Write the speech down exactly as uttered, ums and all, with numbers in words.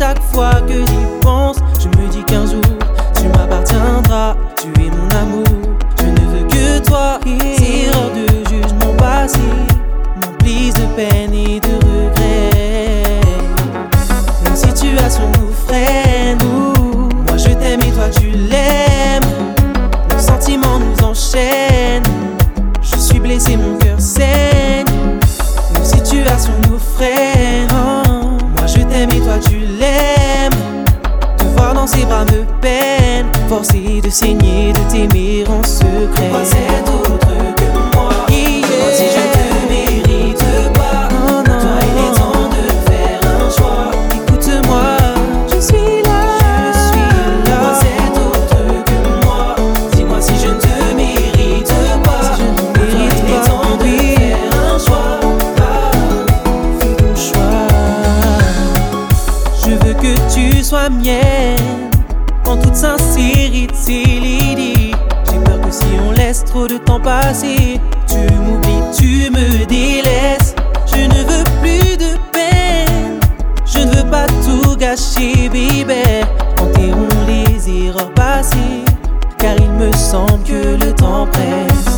chaque fois que j'y pense, je me dis qu'un jour tu m'appartiendras. Tu es mon amour, je ne veux que toi. Ces heures de jugement passé m'emplissent de peine et de regrets. Nos situations nous freinent, moi je t'aime et toi tu l'aimes. Nos sentiments nous enchaînent, je suis blessé, mon cœur saigne. Nos situations nous freinent, moi je t'aime et toi tu l'aimes. Te voir dans ses bras me peine, forcé de saigner, de t'aimer en secret. Pourquoi cet autre que moi? Yeah. Moi si je te mérite pas, oh non. Toi il est temps de faire un choix. Écoute-moi, je suis là, je suis là. Pourquoi cet autre que moi? Dis-moi si je ne te mérite pas, si je ne mérite toi, il est temps de oui. faire un choix. Ah, fais ton choix. Je veux que tu sois mienne, en toute sincérité, Lady. J'ai peur que si on laisse trop de temps passer, tu m'oublies, tu me délaisses. Je ne veux plus de peine, je ne veux pas tout gâcher, baby. Enterrons les erreurs passées, car il me semble que le temps presse.